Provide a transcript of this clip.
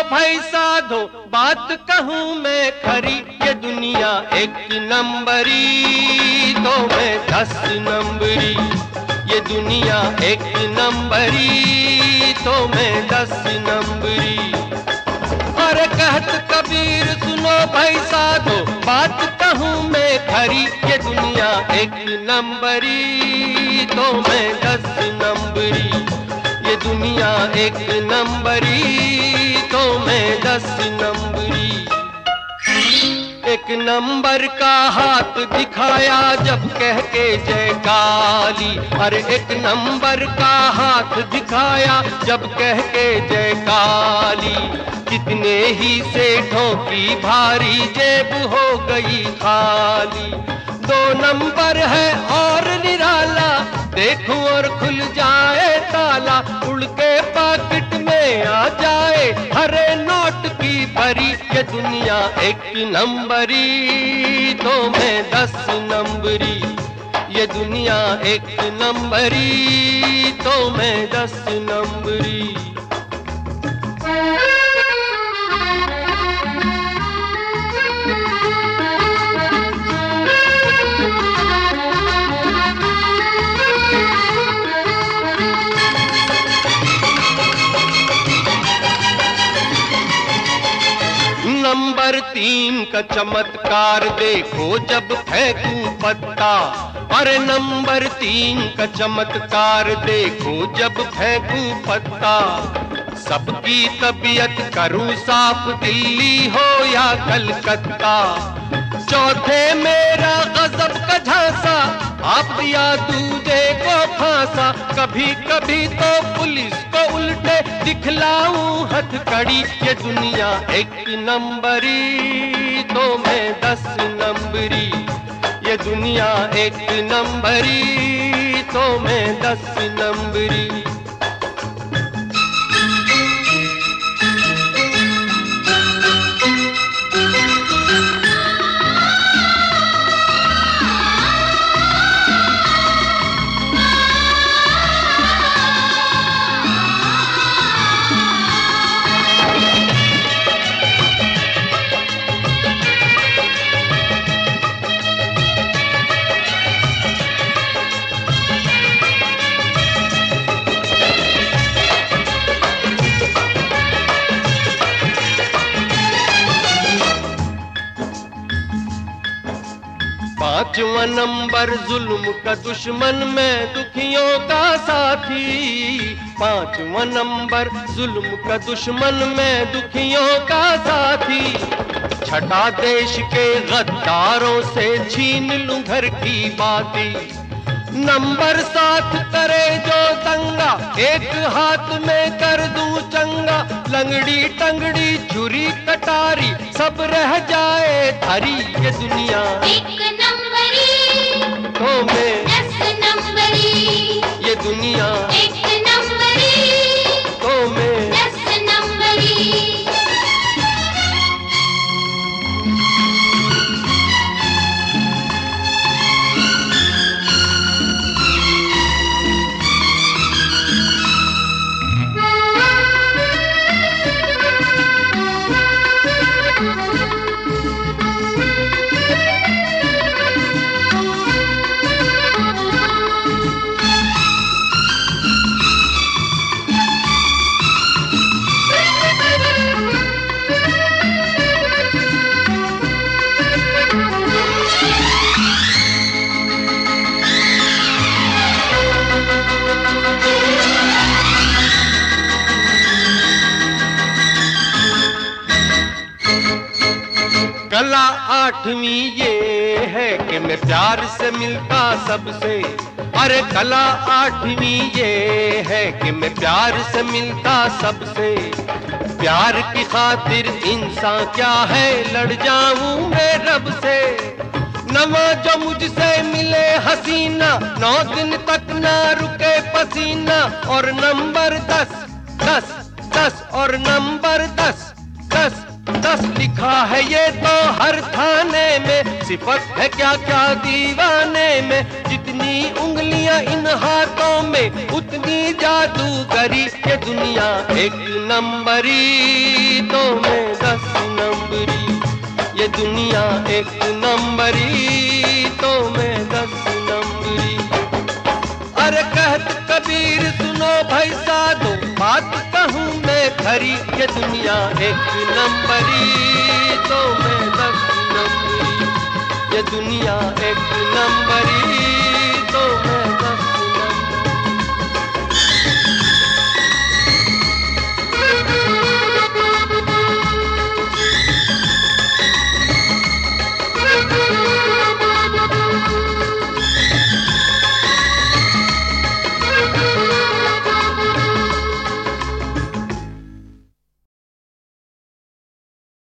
भाई साधो बात कहूँ मैं खरी, ये दुनिया एक नंबरी तो मैं 10 नंबरी, ये दुनिया एक नंबरी तो मैं 10 नंबरी। अरे कहत कबीर सुनो भाई साधो बात कहूँ मैं खरी, ये दुनिया एक नंबरी तो मैं 10 नंबरी, ये दुनिया एक नंबरी तो मैं 10 नंबरी। एक नंबर का हाथ दिखाया जब कह के जय काली, अरे एक नंबर का हाथ दिखाया जब कह के जय काली, कितने ही सेठों की भारी जेब हो गई खाली। 2 नंबर है और निराला, देखूं और खुल जाए ताला, उड़ के पॉकेट में आ जाए हरे नोट की भरी, ये दुनिया एक नंबरी तो मैं 10 नंबरी, ये दुनिया एक नंबरी तो मैं 10 नंबरी। नंबर 3 का चमत्कार देखो जब फेंकूं पत्ता, अरे नंबर 3 का चमत्कार देखो जब फेंकूं पत्ता, सबकी तबीयत करूं साफ दिल्ली हो या कलकत्ता। चौथे मेरा गजब का झांसा, आप दिया दूजे को फांसा, कभी कभी तो पुलिस को उल्टे दिखलाऊं हथकड़ी, ये दुनिया एक नंबरी तो मैं 10 नंबरी, ये दुनिया एक नंबरी तो मैं 10 नंबरी। पांचवा नंबर जुल्म का दुश्मन में दुखियों का साथी, पांचवा नंबर जुल्म का दुश्मन में दुखियों का साथी, छठा देश के गद्दारों से छीन लूं घर की बाती। नंबर 7 करे जो दंगा, एक हाथ में कर दूं चंगा, लंगड़ी टंगड़ी छुरी कटारी सब रह जाए धरी, ये दुनिया एक नंबरी तो मैं 10 नंबरी, ये दुनिया एक नंबरी तो मैं 10 नंबरी। कला 8वीं ये है कि मैं प्यार से मिलता सबसे, अरे कला 8वीं ये है कि मैं प्यार से मिलता सबसे। प्यार की खातिर इंसान क्या है लड़ जाऊं मैं रब से, नवा जो मुझसे मिले हसीना 9 दिन तक ना रुके पसीना। और नंबर 10 10 10 और नंबर 10 10 10 लिखा है ये तो हर थाने में, सिफत है क्या क्या दीवाने में। जितनी उंगलियां इन हाथों में उतनी जादूगरी, ये दुनिया एक नंबरी तो मैं 10 नंबरी। ये दुनिया एक नंबरी तो मैं 10 नंबरी। अरे कहत कबीर सुनो भाई साधो, बात कहूँ मैं खरी। ये दुनिया एक नंबरी तो मैं 10 नंबरी। ये दुनिया एक नंबरी तो मैं